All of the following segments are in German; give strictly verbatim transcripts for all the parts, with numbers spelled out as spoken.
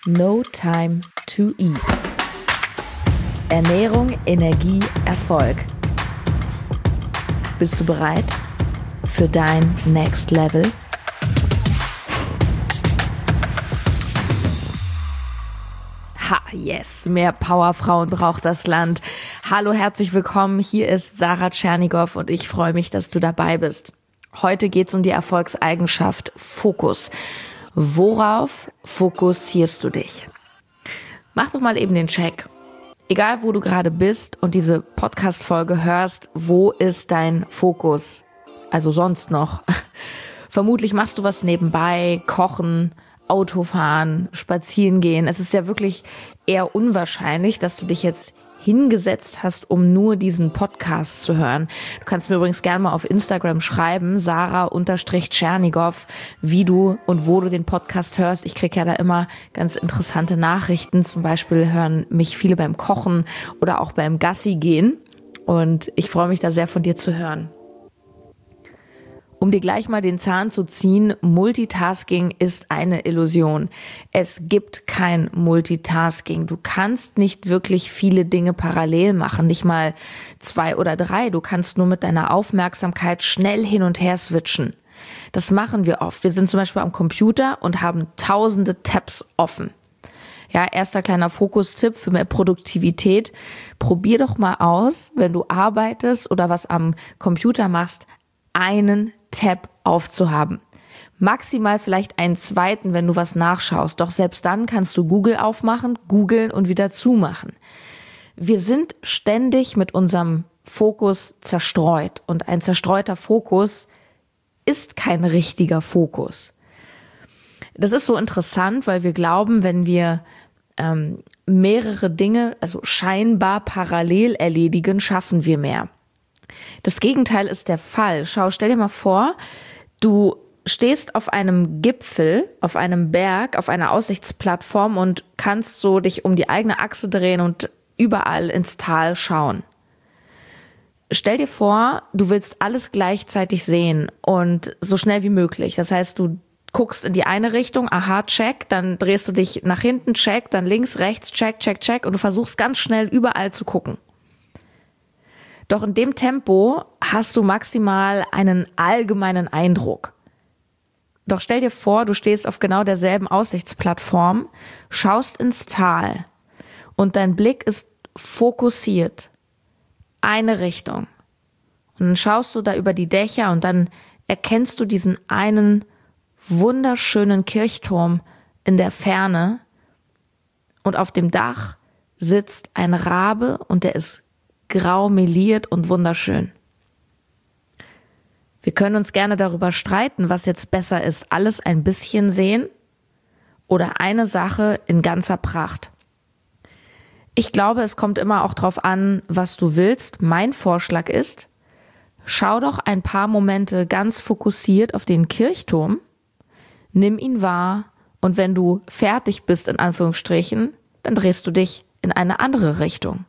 No Time to Eat. Ernährung, Energie, Erfolg. Bist du bereit für dein Next Level? Ha, yes, mehr Powerfrauen braucht das Land. Hallo, herzlich willkommen. Hier ist Sarah Tschernigow und ich freue mich, dass du dabei bist. Heute geht es um die Erfolgseigenschaft Fokus. Worauf fokussierst du dich? Mach doch mal eben den Check. Egal, wo du gerade bist und diese Podcast-Folge hörst, wo ist dein Fokus? Also sonst noch. Vermutlich machst du was nebenbei, kochen, Autofahren, spazieren gehen. Es ist ja wirklich eher unwahrscheinlich, dass du dich jetzt hingesetzt hast, um nur diesen Podcast zu hören. Du kannst mir übrigens gerne mal auf Instagram schreiben, Sarah-Tschernigow, wie du und wo du den Podcast hörst. Ich kriege ja da immer ganz interessante Nachrichten. Zum Beispiel hören mich viele beim Kochen oder auch beim Gassi gehen. Und ich freue mich da sehr, von dir zu hören. Um dir gleich mal den Zahn zu ziehen, Multitasking ist eine Illusion. Es gibt kein Multitasking. Du kannst nicht wirklich viele Dinge parallel machen, nicht mal zwei oder drei. Du kannst nur mit deiner Aufmerksamkeit schnell hin und her switchen. Das machen wir oft. Wir sind zum Beispiel am Computer und haben tausende Tabs offen. Ja, erster kleiner Fokustipp für mehr Produktivität. Probier doch mal aus, wenn du arbeitest oder was am Computer machst, einen Tab aufzuhaben. Maximal vielleicht einen zweiten, wenn du was nachschaust. Doch selbst dann kannst du Google aufmachen, googeln und wieder zumachen. Wir sind ständig mit unserem Fokus zerstreut. Und ein zerstreuter Fokus ist kein richtiger Fokus. Das ist so interessant, weil wir glauben, wenn wir ähm, mehrere Dinge, also scheinbar parallel erledigen, schaffen wir mehr. Das Gegenteil ist der Fall. Schau, stell dir mal vor, du stehst auf einem Gipfel, auf einem Berg, auf einer Aussichtsplattform und kannst so dich um die eigene Achse drehen und überall ins Tal schauen. Stell dir vor, du willst alles gleichzeitig sehen und so schnell wie möglich. Das heißt, du guckst in die eine Richtung, aha, check, dann drehst du dich nach hinten, check, dann links, rechts, check, check, check und du versuchst ganz schnell überall zu gucken. Doch in dem Tempo hast du maximal einen allgemeinen Eindruck. Doch stell dir vor, du stehst auf genau derselben Aussichtsplattform, schaust ins Tal und dein Blick ist fokussiert. Eine Richtung. Und dann schaust du da über die Dächer und dann erkennst du diesen einen wunderschönen Kirchturm in der Ferne und auf dem Dach sitzt ein Rabe und der ist grau meliert und wunderschön. Wir können uns gerne darüber streiten, was jetzt besser ist, alles ein bisschen sehen oder eine Sache in ganzer Pracht. Ich glaube, es kommt immer auch drauf an, was du willst. Mein Vorschlag ist, schau doch ein paar Momente ganz fokussiert auf den Kirchturm, nimm ihn wahr und wenn du fertig bist, in Anführungsstrichen, dann drehst du dich in eine andere Richtung.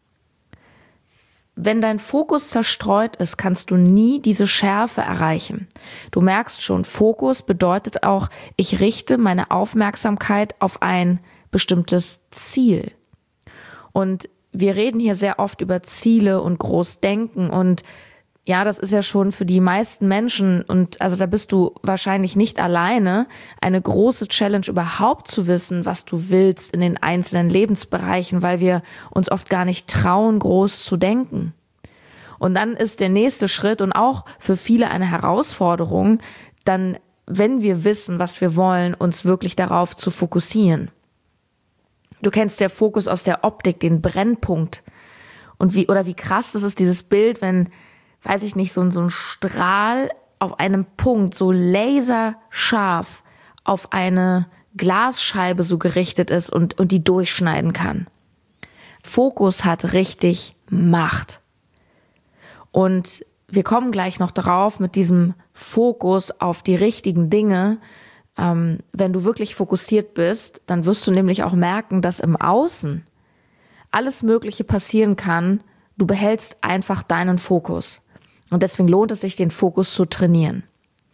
Wenn dein Fokus zerstreut ist, kannst du nie diese Schärfe erreichen. Du merkst schon, Fokus bedeutet auch, ich richte meine Aufmerksamkeit auf ein bestimmtes Ziel. Und wir reden hier sehr oft über Ziele und Großdenken und ja, das ist ja schon für die meisten Menschen und also da bist du wahrscheinlich nicht alleine, eine große Challenge überhaupt zu wissen, was du willst in den einzelnen Lebensbereichen, weil wir uns oft gar nicht trauen, groß zu denken. Und dann ist der nächste Schritt und auch für viele eine Herausforderung, dann, wenn wir wissen, was wir wollen, uns wirklich darauf zu fokussieren. Du kennst der Fokus aus der Optik, den Brennpunkt und wie oder wie krass das ist, dieses Bild, wenn weiß ich nicht, so ein, so ein Strahl auf einem Punkt, so laserscharf auf eine Glasscheibe so gerichtet ist und, und die durchschneiden kann. Fokus hat richtig Macht. Und wir kommen gleich noch drauf mit diesem Fokus auf die richtigen Dinge. Ähm, wenn du wirklich fokussiert bist, dann wirst du nämlich auch merken, dass im Außen alles Mögliche passieren kann. Du behältst einfach deinen Fokus. Und deswegen lohnt es sich, den Fokus zu trainieren.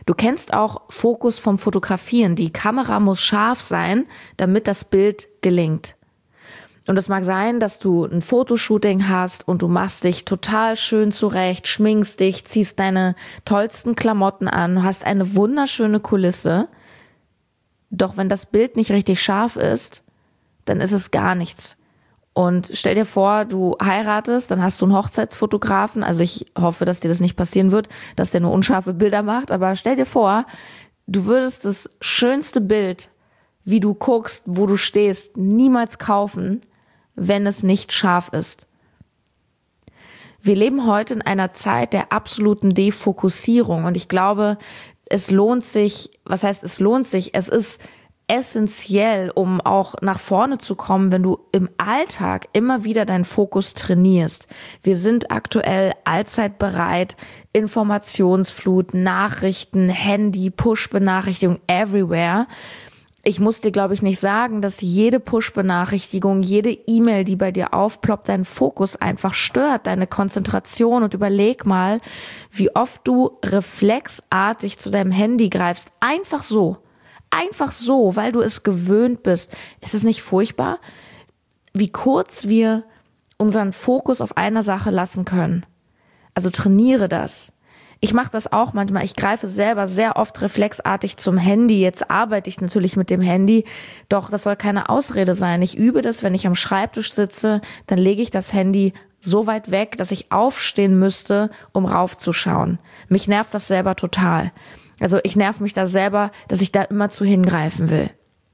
Du kennst auch Fokus vom Fotografieren. Die Kamera muss scharf sein, damit das Bild gelingt. Und es mag sein, dass du ein Fotoshooting hast und du machst dich total schön zurecht, schminkst dich, ziehst deine tollsten Klamotten an, hast eine wunderschöne Kulisse. Doch wenn das Bild nicht richtig scharf ist, dann ist es gar nichts. Und stell dir vor, du heiratest, dann hast du einen Hochzeitsfotografen. Also ich hoffe, dass dir das nicht passieren wird, dass der nur unscharfe Bilder macht. Aber stell dir vor, du würdest das schönste Bild, wie du guckst, wo du stehst, niemals kaufen, wenn es nicht scharf ist. Wir leben heute in einer Zeit der absoluten Defokussierung. Und ich glaube, es lohnt sich, was heißt es lohnt sich? Es ist essentiell, um auch nach vorne zu kommen, wenn du im Alltag immer wieder deinen Fokus trainierst. Wir sind aktuell allzeit bereit, Informationsflut, Nachrichten, Handy, Push-Benachrichtigung, everywhere. Ich muss dir, glaube ich, nicht sagen, dass jede Push-Benachrichtigung, jede E-Mail, die bei dir aufploppt, deinen Fokus einfach stört, deine Konzentration. Und überleg mal, wie oft du reflexartig zu deinem Handy greifst. Einfach so. Einfach so, weil du es gewöhnt bist. Ist es nicht furchtbar, wie kurz wir unseren Fokus auf einer Sache lassen können? Also trainiere das. Ich mache das auch manchmal. Ich greife selber sehr oft reflexartig zum Handy. Jetzt arbeite ich natürlich mit dem Handy, doch das soll keine Ausrede sein. Ich übe das, wenn ich am Schreibtisch sitze, dann lege ich das Handy so weit weg, dass ich aufstehen müsste, um raufzuschauen. Mich nervt das selber total. Also ich nerv mich da selber, dass ich da immer zu hingreifen will.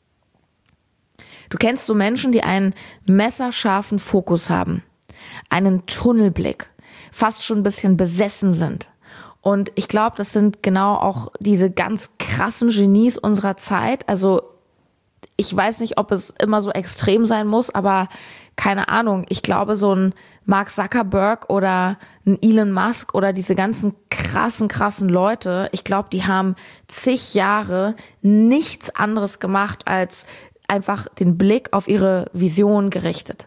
Du kennst so Menschen, die einen messerscharfen Fokus haben, einen Tunnelblick, fast schon ein bisschen besessen sind. Und ich glaube, das sind genau auch diese ganz krassen Genies unserer Zeit. Also ich weiß nicht, ob es immer so extrem sein muss, aber keine Ahnung. Ich glaube, so ein Mark Zuckerberg oder ein Elon Musk oder diese ganzen krassen, krassen Leute, ich glaube, die haben zig Jahre nichts anderes gemacht, als einfach den Blick auf ihre Vision gerichtet.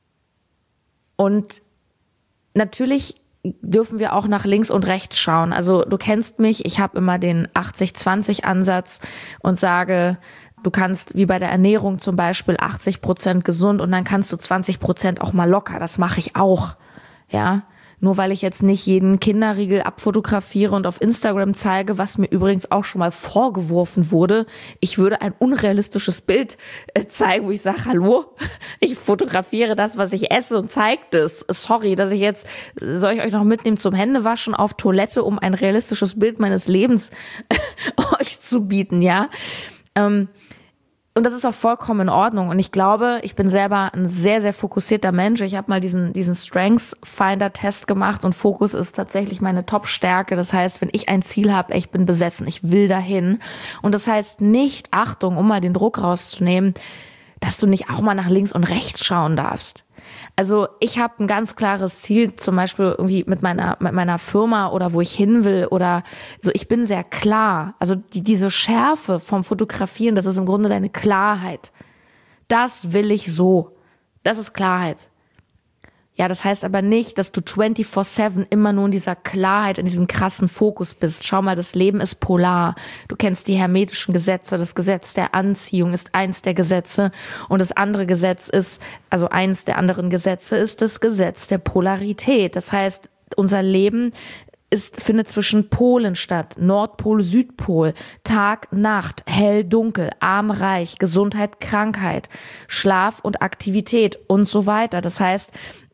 Und natürlich dürfen wir auch nach links und rechts schauen. Also du kennst mich, ich habe immer den achtzig zwanzig Ansatz und sage, du kannst wie bei der Ernährung zum Beispiel achtzig Prozent gesund und dann kannst du zwanzig Prozent auch mal locker. Das mache ich auch, ja. Nur weil ich jetzt nicht jeden Kinderriegel abfotografiere und auf Instagram zeige, was mir übrigens auch schon mal vorgeworfen wurde, ich würde ein unrealistisches Bild zeigen, wo ich sage, hallo, ich fotografiere das, was ich esse und zeige das. Sorry, dass ich jetzt, soll ich euch noch mitnehmen zum Händewaschen auf Toilette, um ein realistisches Bild meines Lebens euch zu bieten, ja. Ähm, Und das ist auch vollkommen in Ordnung. Und ich glaube, ich bin selber ein sehr, sehr fokussierter Mensch. Ich habe mal diesen diesen Strengths Finder Test gemacht und Fokus ist tatsächlich meine Top-Stärke. Das heißt, wenn ich ein Ziel habe, ich bin besessen, ich will dahin. Und das heißt nicht, Achtung, um mal den Druck rauszunehmen, dass du nicht auch mal nach links und rechts schauen darfst. Also ich habe ein ganz klares Ziel, zum Beispiel irgendwie mit meiner mit meiner Firma oder wo ich hin will oder so. Ich bin sehr klar. Also die, diese Schärfe vom Fotografieren, das ist im Grunde deine Klarheit. Das will ich so. Das ist Klarheit. Ja, das heißt aber nicht, dass du vierundzwanzig sieben immer nur in dieser Klarheit, in diesem krassen Fokus bist. Schau mal, das Leben ist polar. Du kennst die hermetischen Gesetze. Das Gesetz der Anziehung ist eins der Gesetze. Und das andere Gesetz ist, also eins der anderen Gesetze ist das Gesetz der Polarität. Das heißt, unser Leben ist, findet zwischen Polen statt. Nordpol, Südpol, Tag, Nacht, hell, dunkel, arm, reich, Gesundheit, Krankheit, Schlaf und Aktivität und so weiter. Das heißt,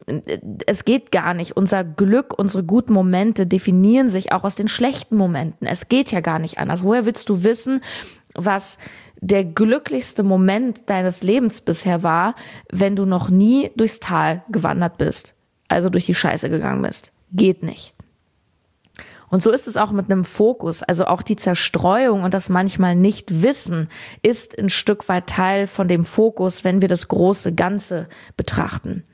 es geht gar nicht. Unser Glück, unsere guten Momente definieren sich auch aus den schlechten Momenten. Es geht ja gar nicht anders. Woher willst du wissen, was der glücklichste Moment deines Lebens bisher war, wenn du noch nie durchs Tal gewandert bist? Also durch die Scheiße gegangen bist. Geht nicht. Und so ist es auch mit einem Fokus. Also auch die Zerstreuung und das manchmal nicht wissen ist ein Stück weit Teil von dem Fokus, wenn wir das große Ganze betrachten.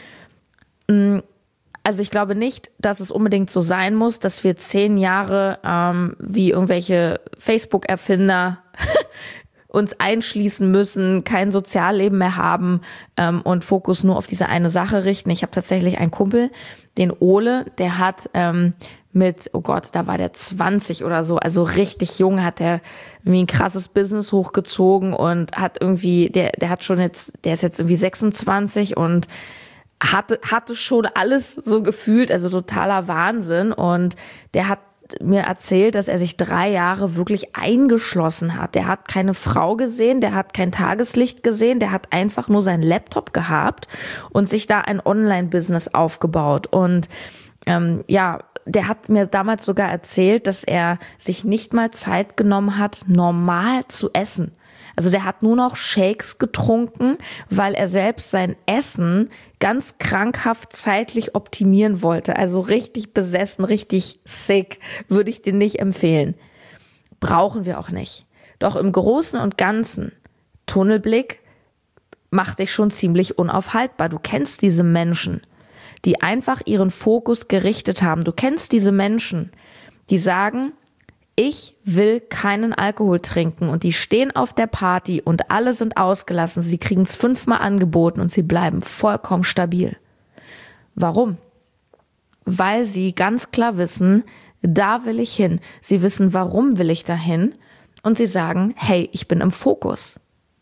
Also ich glaube nicht, dass es unbedingt so sein muss, dass wir zehn Jahre ähm, wie irgendwelche Facebook-Erfinder uns einschließen müssen, kein Sozialleben mehr haben ähm, und Fokus nur auf diese eine Sache richten. Ich habe tatsächlich einen Kumpel, den Ole, der hat ähm, mit, oh Gott, da war der zwanzig oder so, also richtig jung, hat er irgendwie ein krasses Business hochgezogen und hat irgendwie, der, der hat schon jetzt, der ist jetzt irgendwie sechsundzwanzig und hatte, hatte schon alles so gefühlt, also totaler Wahnsinn. Und der hat mir erzählt, dass er sich drei Jahre wirklich eingeschlossen hat. Der hat keine Frau gesehen, der hat kein Tageslicht gesehen, der hat einfach nur seinen Laptop gehabt und sich da ein Online-Business aufgebaut. Und ähm, ja, der hat mir damals sogar erzählt, dass er sich nicht mal Zeit genommen hat, normal zu essen. Also der hat nur noch Shakes getrunken, weil er selbst sein Essen ganz krankhaft zeitlich optimieren wollte. Also richtig besessen, richtig sick, würde ich dir nicht empfehlen. Brauchen wir auch nicht. Doch im Großen und Ganzen, Tunnelblick macht dich schon ziemlich unaufhaltbar. Du kennst diese Menschen, die einfach ihren Fokus gerichtet haben. Du kennst diese Menschen, die sagen, ich will keinen Alkohol trinken, und die stehen auf der Party und alle sind ausgelassen. Sie kriegen es fünfmal angeboten und sie bleiben vollkommen stabil. Warum? Weil sie ganz klar wissen, da will ich hin. Sie wissen, warum will ich dahin, und sie sagen, hey, ich bin im Fokus.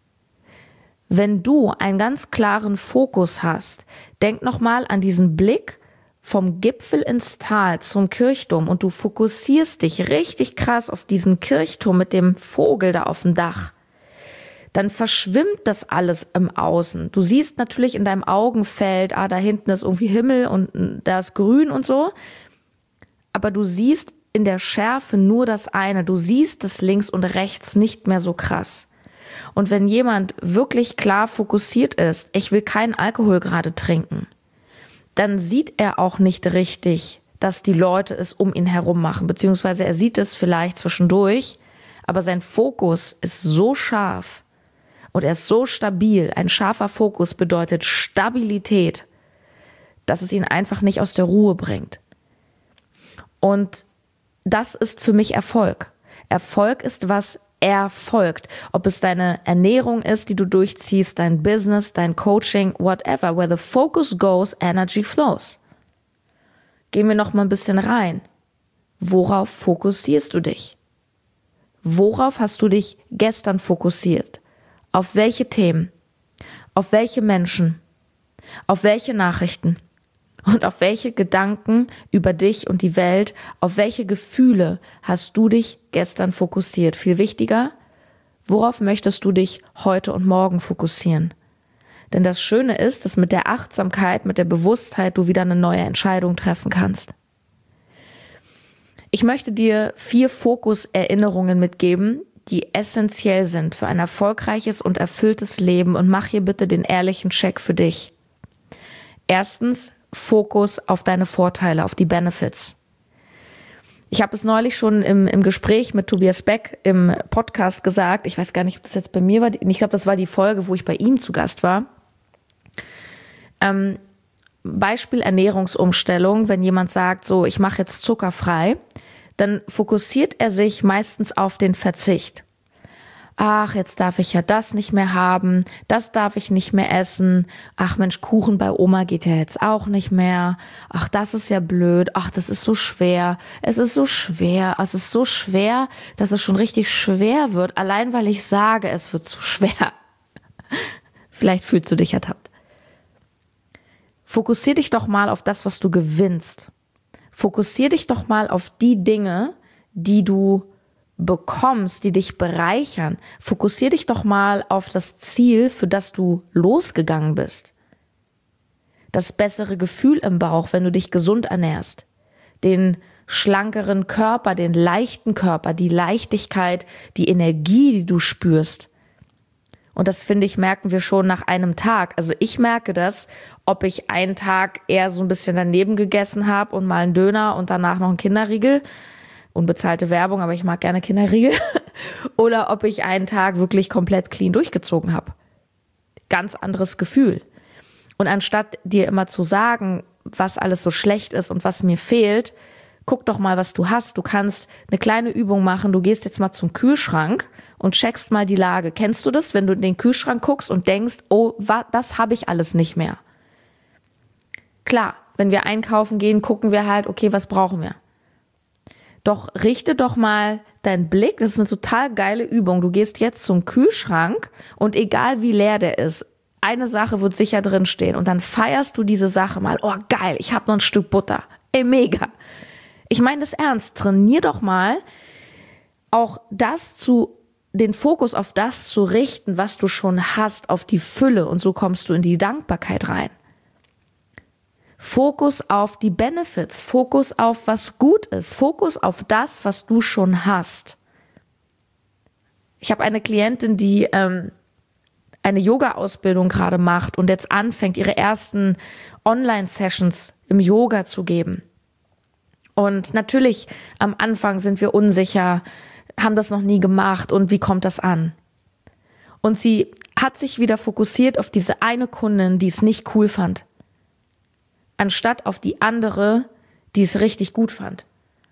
Wenn du einen ganz klaren Fokus hast, denk nochmal an diesen Blick vom Gipfel ins Tal zum Kirchturm und du fokussierst dich richtig krass auf diesen Kirchturm mit dem Vogel da auf dem Dach, dann verschwimmt das alles im Außen. Du siehst natürlich in deinem Augenfeld, ah, da hinten ist irgendwie Himmel und da ist grün und so, aber du siehst in der Schärfe nur das eine. Du siehst das links und rechts nicht mehr so krass. Und wenn jemand wirklich klar fokussiert ist, ich will keinen Alkohol gerade trinken, dann sieht er auch nicht richtig, dass die Leute es um ihn herum machen, beziehungsweise er sieht es vielleicht zwischendurch, aber sein Fokus ist so scharf und er ist so stabil. Ein scharfer Fokus bedeutet Stabilität, dass es ihn einfach nicht aus der Ruhe bringt. Und das ist für mich Erfolg. Erfolg ist, was erfolgt. Ob es deine Ernährung ist, die du durchziehst, dein Business, dein Coaching, whatever. Where the focus goes, energy flows. Gehen wir noch mal ein bisschen rein. Worauf fokussierst du dich? Worauf hast du dich gestern fokussiert? Auf welche Themen? Auf welche Menschen? Auf welche Nachrichten? Und auf welche Gedanken über dich und die Welt, auf welche Gefühle hast du dich gestern fokussiert? Viel wichtiger, worauf möchtest du dich heute und morgen fokussieren? Denn das Schöne ist, dass mit der Achtsamkeit, mit der Bewusstheit du wieder eine neue Entscheidung treffen kannst. Ich möchte dir vier Fokuserinnerungen mitgeben, die essentiell sind für ein erfolgreiches und erfülltes Leben, und mach hier bitte den ehrlichen Check für dich. Erstens, Fokus auf deine Vorteile, auf die Benefits. Ich habe es neulich schon im, im Gespräch mit Tobias Beck im Podcast gesagt, ich weiß gar nicht, ob das jetzt bei mir war, ich glaube, das war die Folge, wo ich bei ihm zu Gast war. Ähm, Beispiel Ernährungsumstellung, wenn jemand sagt, so, ich mache jetzt zuckerfrei, dann fokussiert er sich meistens auf den Verzicht. Ach, jetzt darf ich ja das nicht mehr haben, das darf ich nicht mehr essen. Ach Mensch, Kuchen bei Oma geht ja jetzt auch nicht mehr. Ach, das ist ja blöd. Ach, das ist so schwer. Es ist so schwer. Es ist so schwer, dass es schon richtig schwer wird, allein weil ich sage, es wird zu schwer. Vielleicht fühlst du dich ertappt. Fokussier dich doch mal auf das, was du gewinnst. Fokussier dich doch mal auf die Dinge, die du bekommst, die dich bereichern. Fokussier dich doch mal auf das Ziel, für das du losgegangen bist. Das bessere Gefühl im Bauch, wenn du dich gesund ernährst. Den schlankeren Körper, den leichten Körper, die Leichtigkeit, die Energie, die du spürst. Und das, finde ich, merken wir schon nach einem Tag. Also ich merke das, ob ich einen Tag eher so ein bisschen daneben gegessen habe und mal einen Döner und danach noch einen Kinderriegel. Unbezahlte Werbung, aber ich mag gerne Kinderriegel. Oder ob ich einen Tag wirklich komplett clean durchgezogen habe. Ganz anderes Gefühl. Und anstatt dir immer zu sagen, was alles so schlecht ist und was mir fehlt, guck doch mal, was du hast. Du kannst eine kleine Übung machen. Du gehst jetzt mal zum Kühlschrank und checkst mal die Lage. Kennst du das, wenn du in den Kühlschrank guckst und denkst, oh, wa- das habe ich alles nicht mehr? Klar, wenn wir einkaufen gehen, gucken wir halt, okay, was brauchen wir? Doch richte doch mal deinen Blick, das ist eine total geile Übung. Du gehst jetzt zum Kühlschrank und egal wie leer der ist, eine Sache wird sicher drin stehen und dann feierst du diese Sache mal. Oh geil, ich habe noch ein Stück Butter. Ey, mega. Ich meine das ernst. Trainier doch mal auch das zu, den Fokus auf das zu richten, was du schon hast, auf die Fülle und so kommst du in die Dankbarkeit rein. Fokus auf die Benefits, Fokus auf was gut ist, Fokus auf das, was du schon hast. Ich habe eine Klientin, die ähm, eine Yoga-Ausbildung gerade macht und jetzt anfängt, ihre ersten Online-Sessions im Yoga zu geben. Und natürlich, am Anfang sind wir unsicher, haben das noch nie gemacht und wie kommt das an? Und sie hat sich wieder fokussiert auf diese eine Kundin, die es nicht cool fand, anstatt auf die andere, die es richtig gut fand.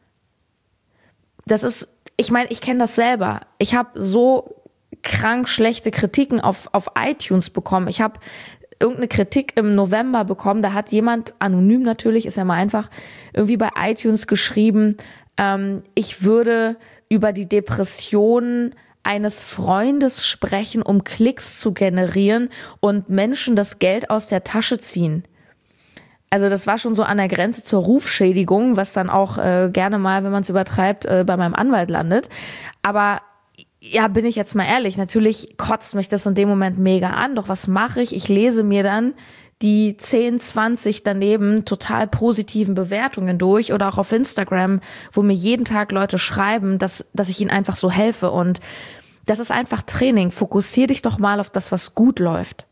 Das ist, ich meine, ich kenne das selber. Ich habe so krank schlechte Kritiken auf, auf iTunes bekommen. Ich habe irgendeine Kritik im November bekommen. Da hat jemand, anonym natürlich, ist ja mal einfach, irgendwie bei iTunes geschrieben, ähm, ich würde über die Depressionen eines Freundes sprechen, um Klicks zu generieren und Menschen das Geld aus der Tasche ziehen. Also das war schon so an der Grenze zur Rufschädigung, was dann auch äh, gerne mal, wenn man es übertreibt, äh, bei meinem Anwalt landet. Aber ja, bin ich jetzt mal ehrlich, natürlich kotzt mich das in dem Moment mega an. Doch was mache ich? Ich lese mir dann die zehn, zwanzig daneben total positiven Bewertungen durch oder auch auf Instagram, wo mir jeden Tag Leute schreiben, dass, dass ich ihnen einfach so helfe. Und das ist einfach Training. Fokussier dich doch mal auf das, was gut läuft.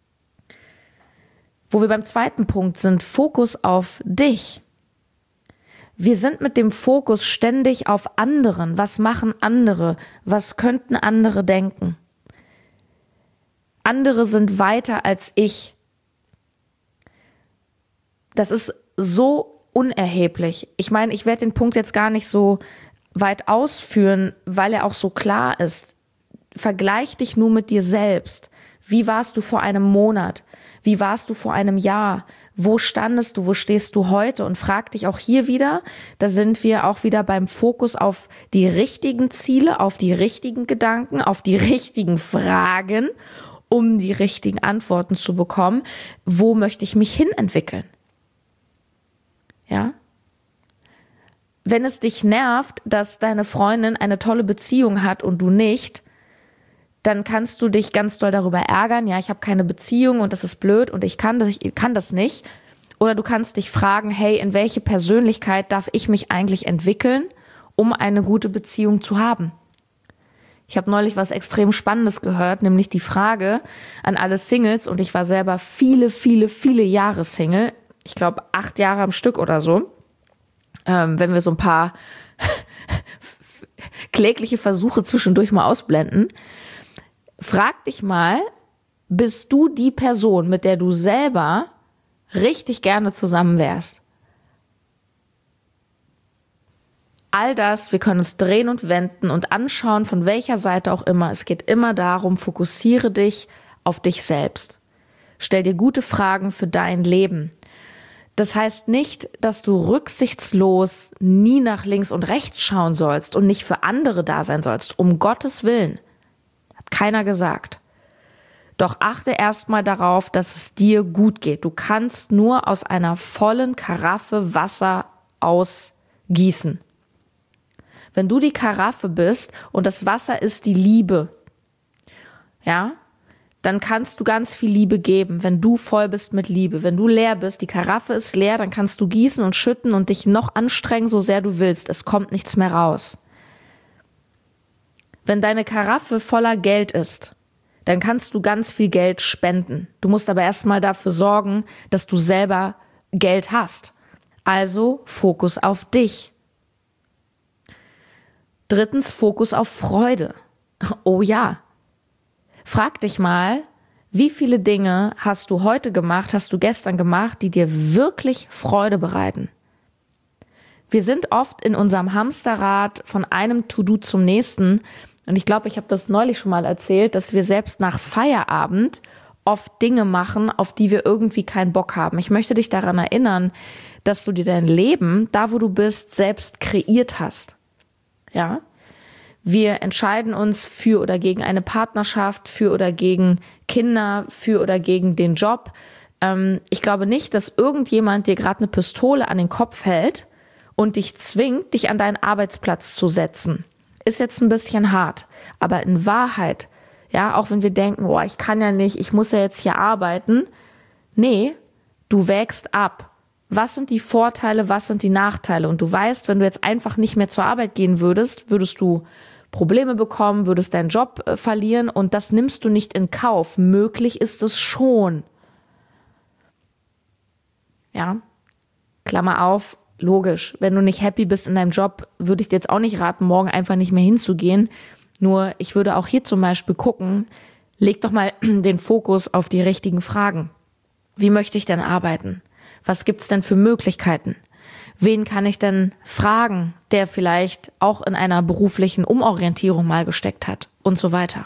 Wo wir beim zweiten Punkt sind, Fokus auf dich. Wir sind mit dem Fokus ständig auf anderen. Was machen andere? Was könnten andere denken? Andere sind weiter als ich. Das ist so unerheblich. Ich meine, ich werde den Punkt jetzt gar nicht so weit ausführen, weil er auch so klar ist. Vergleich dich nur mit dir selbst. Wie warst du vor einem Monat? Wie warst du vor einem Jahr? Wo standest du? Wo stehst du heute? Und frag dich auch hier wieder, da sind wir auch wieder beim Fokus auf die richtigen Ziele, auf die richtigen Gedanken, auf die richtigen Fragen, um die richtigen Antworten zu bekommen. Wo möchte ich mich hinentwickeln? Ja? Wenn es dich nervt, dass deine Freundin eine tolle Beziehung hat und du nicht, dann kannst du dich ganz doll darüber ärgern, ja, ich habe keine Beziehung und das ist blöd und ich kann das, ich kann das nicht. Oder du kannst dich fragen, hey, in welche Persönlichkeit darf ich mich eigentlich entwickeln, um eine gute Beziehung zu haben? Ich habe neulich was extrem Spannendes gehört, nämlich die Frage an alle Singles, und ich war selber viele, viele, viele Jahre Single, ich glaube acht Jahre am Stück oder so, ähm, wenn wir so ein paar klägliche Versuche zwischendurch mal ausblenden. Frag dich mal, bist du die Person, mit der du selber richtig gerne zusammen wärst? All das, wir können uns drehen und wenden und anschauen, von welcher Seite auch immer. Es geht immer darum, fokussiere dich auf dich selbst. Stell dir gute Fragen für dein Leben. Das heißt nicht, dass du rücksichtslos nie nach links und rechts schauen sollst und nicht für andere da sein sollst. Um Gottes Willen. Keiner gesagt. Doch achte erstmal darauf, dass es dir gut geht. Du kannst nur aus einer vollen Karaffe Wasser ausgießen. Wenn du die Karaffe bist und das Wasser ist die Liebe, ja, dann kannst du ganz viel Liebe geben, wenn du voll bist mit Liebe. Wenn du leer bist, die Karaffe ist leer, dann kannst du gießen und schütten und dich noch anstrengen, so sehr du willst. Es kommt nichts mehr raus. Wenn deine Karaffe voller Geld ist, dann kannst du ganz viel Geld spenden. Du musst aber erstmal dafür sorgen, dass du selber Geld hast. Also Fokus auf dich. Drittens, Fokus auf Freude. Oh ja. Frag dich mal, wie viele Dinge hast du heute gemacht, hast du gestern gemacht, die dir wirklich Freude bereiten? Wir sind oft in unserem Hamsterrad von einem To-Do zum nächsten. Und ich glaube, ich habe das neulich schon mal erzählt, dass wir selbst nach Feierabend oft Dinge machen, auf die wir irgendwie keinen Bock haben. Ich möchte dich daran erinnern, dass du dir dein Leben, da wo du bist, selbst kreiert hast. Ja, wir entscheiden uns für oder gegen eine Partnerschaft, für oder gegen Kinder, für oder gegen den Job. Ähm, ich glaube nicht, dass irgendjemand dir gerade eine Pistole an den Kopf hält und dich zwingt, dich an deinen Arbeitsplatz zu setzen. Ist jetzt ein bisschen hart, aber in Wahrheit, ja, auch wenn wir denken, oh, ich kann ja nicht, ich muss ja jetzt hier arbeiten. Nee, du wägst ab. Was sind die Vorteile, was sind die Nachteile? Und du weißt, wenn du jetzt einfach nicht mehr zur Arbeit gehen würdest, würdest du Probleme bekommen, würdest deinen Job äh, verlieren und das nimmst du nicht in Kauf. Möglich ist es schon. Ja, Klammer auf, logisch. Wenn du nicht happy bist in deinem Job, würde ich dir jetzt auch nicht raten, morgen einfach nicht mehr hinzugehen. Nur ich würde auch hier zum Beispiel gucken, leg doch mal den Fokus auf die richtigen Fragen. Wie möchte ich denn arbeiten? Was gibt's denn für Möglichkeiten? Wen kann ich denn fragen, der vielleicht auch in einer beruflichen Umorientierung mal gesteckt hat und so weiter.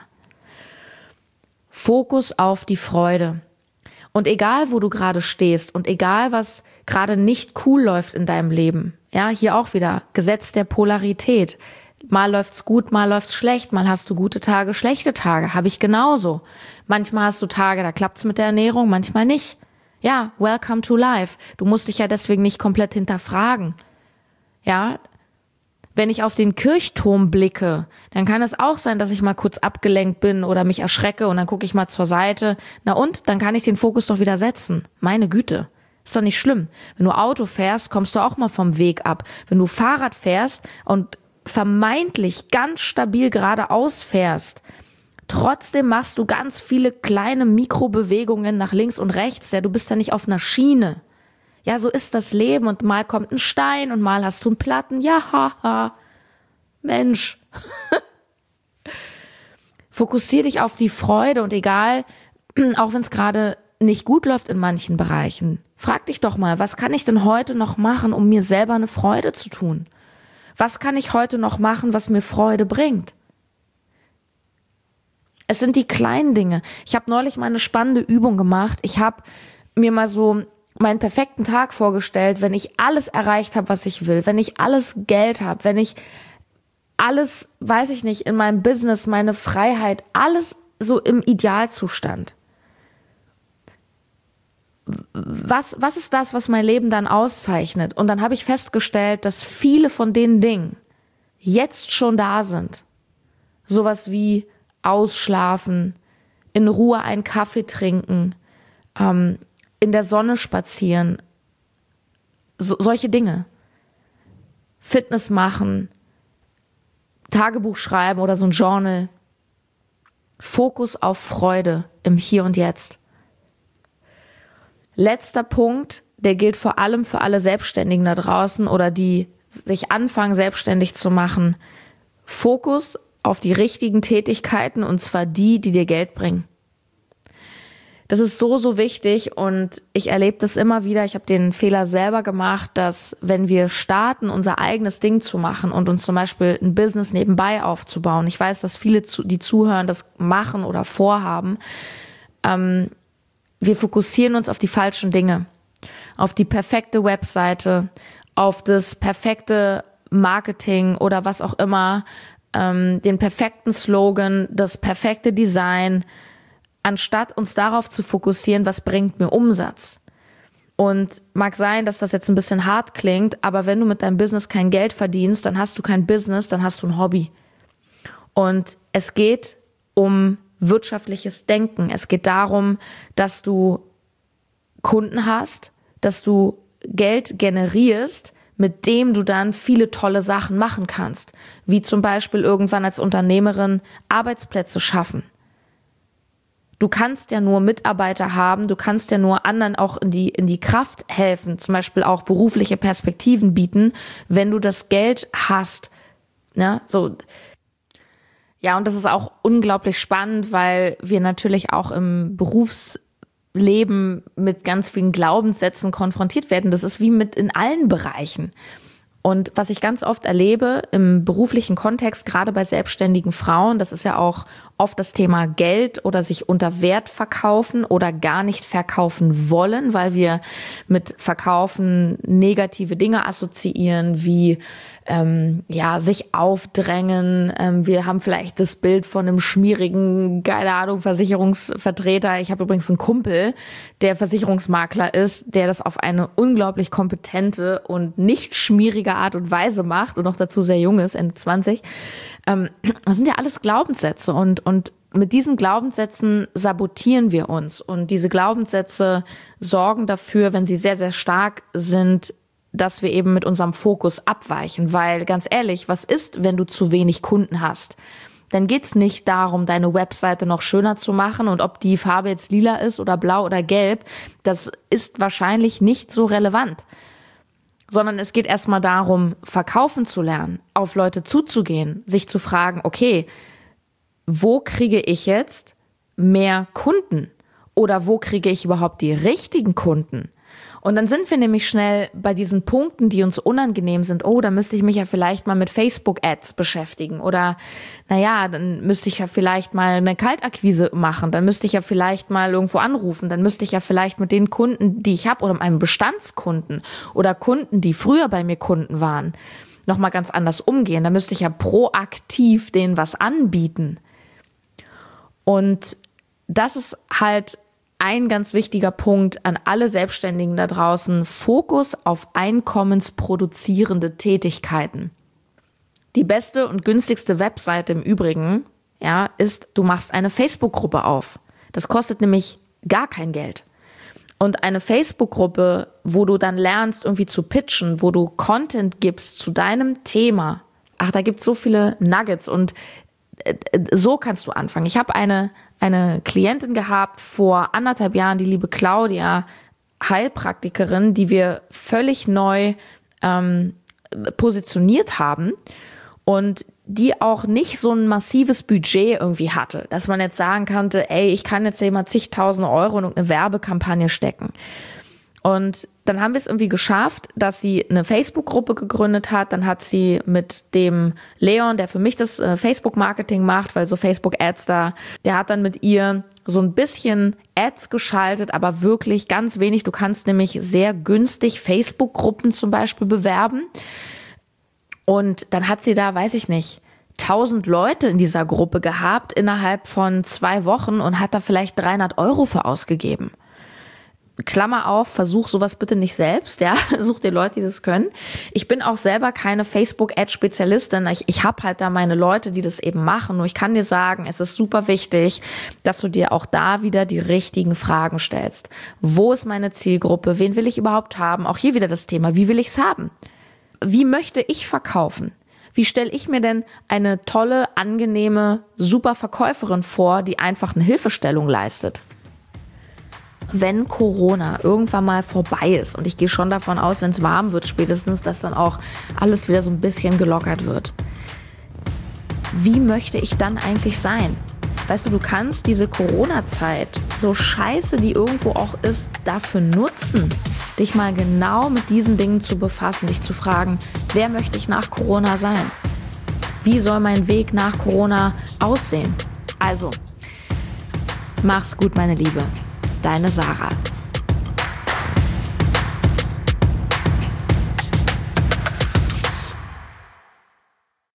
Fokus auf die Freude. Und egal, wo du gerade stehst und egal, was gerade nicht cool läuft in deinem Leben, ja, hier auch wieder Gesetz der Polarität. Mal läuft's gut, mal läuft's schlecht, mal hast du gute Tage, schlechte Tage, habe ich genauso. Manchmal hast du Tage, da klappt's mit der Ernährung, manchmal nicht. Ja, welcome to life. Du musst dich ja deswegen nicht komplett hinterfragen. Ja, wenn ich auf den Kirchturm blicke, dann kann es auch sein, dass ich mal kurz abgelenkt bin oder mich erschrecke und dann gucke ich mal zur Seite. Na und? Dann kann ich den Fokus doch wieder setzen. Meine Güte. Ist doch nicht schlimm. Wenn du Auto fährst, kommst du auch mal vom Weg ab. Wenn du Fahrrad fährst und vermeintlich ganz stabil geradeaus fährst, trotzdem machst du ganz viele kleine Mikrobewegungen nach links und rechts. Ja, du bist ja nicht auf einer Schiene. Ja, so ist das Leben und mal kommt ein Stein und mal hast du einen Platten. Ja, haha. Mensch. Fokussier dich auf die Freude und egal, auch wenn es gerade nicht gut läuft in manchen Bereichen, frag dich doch mal, was kann ich denn heute noch machen, um mir selber eine Freude zu tun? Was kann ich heute noch machen, was mir Freude bringt? Es sind die kleinen Dinge. Ich habe neulich mal eine spannende Übung gemacht. Ich habe mir mal so meinen perfekten Tag vorgestellt, wenn ich alles erreicht habe, was ich will, wenn ich alles Geld habe, wenn ich alles, weiß ich nicht, in meinem Business, meine Freiheit, alles so im Idealzustand. Was, was ist das, was mein Leben dann auszeichnet? Und dann habe ich festgestellt, dass viele von den Dingen jetzt schon da sind. Sowas wie ausschlafen, in Ruhe einen Kaffee trinken, ähm, in der Sonne spazieren, so, solche Dinge. Fitness machen, Tagebuch schreiben oder so ein Journal. Fokus auf Freude im Hier und Jetzt. Letzter Punkt, der gilt vor allem für alle Selbstständigen da draußen oder die sich anfangen, selbstständig zu machen. Fokus auf die richtigen Tätigkeiten und zwar die, die dir Geld bringen. Das ist so, so wichtig und ich erlebe das immer wieder. Ich habe den Fehler selber gemacht, dass wenn wir starten, unser eigenes Ding zu machen und uns zum Beispiel ein Business nebenbei aufzubauen, ich weiß, dass viele, die zuhören, das machen oder vorhaben, ähm, wir fokussieren uns auf die falschen Dinge, auf die perfekte Webseite, auf das perfekte Marketing oder was auch immer, ähm, den perfekten Slogan, das perfekte Design, anstatt uns darauf zu fokussieren, was bringt mir Umsatz. Und mag sein, dass das jetzt ein bisschen hart klingt, aber wenn du mit deinem Business kein Geld verdienst, dann hast du kein Business, dann hast du ein Hobby. Und es geht um wirtschaftliches Denken. Es geht darum, dass du Kunden hast, dass du Geld generierst, mit dem du dann viele tolle Sachen machen kannst. Wie zum Beispiel irgendwann als Unternehmerin Arbeitsplätze schaffen. Du kannst ja nur Mitarbeiter haben, du kannst ja nur anderen auch in die, in die Kraft helfen, zum Beispiel auch berufliche Perspektiven bieten, wenn du das Geld hast. Ne? So. Ja, und das ist auch unglaublich spannend, weil wir natürlich auch im Berufsleben mit ganz vielen Glaubenssätzen konfrontiert werden. Das ist wie mit in allen Bereichen. Und was ich ganz oft erlebe im beruflichen Kontext, gerade bei selbstständigen Frauen, das ist ja auch oft das Thema Geld oder sich unter Wert verkaufen oder gar nicht verkaufen wollen, weil wir mit Verkaufen negative Dinge assoziieren, wie ähm, ja sich aufdrängen. Ähm, wir haben vielleicht das Bild von einem schmierigen, keine Ahnung, Versicherungsvertreter. Ich habe übrigens einen Kumpel, der Versicherungsmakler ist, der das auf eine unglaublich kompetente und nicht schmierige Art und Weise macht und noch dazu sehr jung ist, Ende zwanzig. Ähm, das sind ja alles Glaubenssätze und, und mit diesen Glaubenssätzen sabotieren wir uns. Und diese Glaubenssätze sorgen dafür, wenn sie sehr, sehr stark sind, dass wir eben mit unserem Fokus abweichen. Weil ganz ehrlich, was ist, wenn du zu wenig Kunden hast? Dann geht's nicht darum, deine Webseite noch schöner zu machen und ob die Farbe jetzt lila ist oder blau oder gelb. Das ist wahrscheinlich nicht so relevant. Sondern es geht erstmal darum, verkaufen zu lernen, auf Leute zuzugehen, sich zu fragen, okay, wo kriege ich jetzt mehr Kunden? Oder wo kriege ich überhaupt die richtigen Kunden? Und dann sind wir nämlich schnell bei diesen Punkten, die uns unangenehm sind. Oh, da müsste ich mich ja vielleicht mal mit Facebook-Ads beschäftigen. Oder, naja, dann müsste ich ja vielleicht mal eine Kaltakquise machen. Dann müsste ich ja vielleicht mal irgendwo anrufen. Dann müsste ich ja vielleicht mit den Kunden, die ich habe, oder mit meinen Bestandskunden oder Kunden, die früher bei mir Kunden waren, nochmal ganz anders umgehen. Da müsste ich ja proaktiv denen was anbieten. Und das ist halt ein ganz wichtiger Punkt an alle Selbstständigen da draußen: Fokus auf einkommensproduzierende Tätigkeiten. Die beste und günstigste Webseite im Übrigen, ja, ist, du machst eine Facebook-Gruppe auf. Das kostet nämlich gar kein Geld. Und eine Facebook-Gruppe, wo du dann lernst, irgendwie zu pitchen, wo du Content gibst zu deinem Thema. Ach, da gibt's so viele Nuggets und so kannst du anfangen. Ich habe eine, eine Klientin gehabt vor anderthalb Jahren, die liebe Claudia, Heilpraktikerin, die wir völlig neu ähm, positioniert haben und die auch nicht so ein massives Budget irgendwie hatte, dass man jetzt sagen konnte, ey, ich kann jetzt hier mal zigtausend Euro in eine Werbekampagne stecken. Und dann haben wir es irgendwie geschafft, dass sie eine Facebook-Gruppe gegründet hat. Dann hat sie mit dem Leon, der für mich das äh, Facebook-Marketing macht, weil so Facebook-Ads da, der hat dann mit ihr so ein bisschen Ads geschaltet, aber wirklich ganz wenig. Du kannst nämlich sehr günstig Facebook-Gruppen zum Beispiel bewerben. Und dann hat sie da, weiß ich nicht, tausend Leute in dieser Gruppe gehabt innerhalb von zwei Wochen und hat da vielleicht dreihundert Euro für ausgegeben. Klammer auf, versuch sowas bitte nicht selbst, ja, such dir Leute, die das können. Ich bin auch selber keine Facebook-Ad-Spezialistin, ich, ich habe halt da meine Leute, die das eben machen, nur ich kann dir sagen, es ist super wichtig, dass du dir auch da wieder die richtigen Fragen stellst. Wo ist meine Zielgruppe? Wen will ich überhaupt haben? Auch hier wieder das Thema, wie will ich's haben? Wie möchte ich verkaufen? Wie stelle ich mir denn eine tolle, angenehme, super Verkäuferin vor, die einfach eine Hilfestellung leistet? Wenn Corona irgendwann mal vorbei ist, und ich gehe schon davon aus, wenn es warm wird spätestens, dass dann auch alles wieder so ein bisschen gelockert wird. Wie möchte ich dann eigentlich sein? Weißt du, du kannst diese Corona-Zeit, so scheiße die irgendwo auch ist, dafür nutzen, dich mal genau mit diesen Dingen zu befassen, dich zu fragen, wer möchte ich nach Corona sein? Wie soll mein Weg nach Corona aussehen? Also, mach's gut, meine Liebe. Deine Sarah.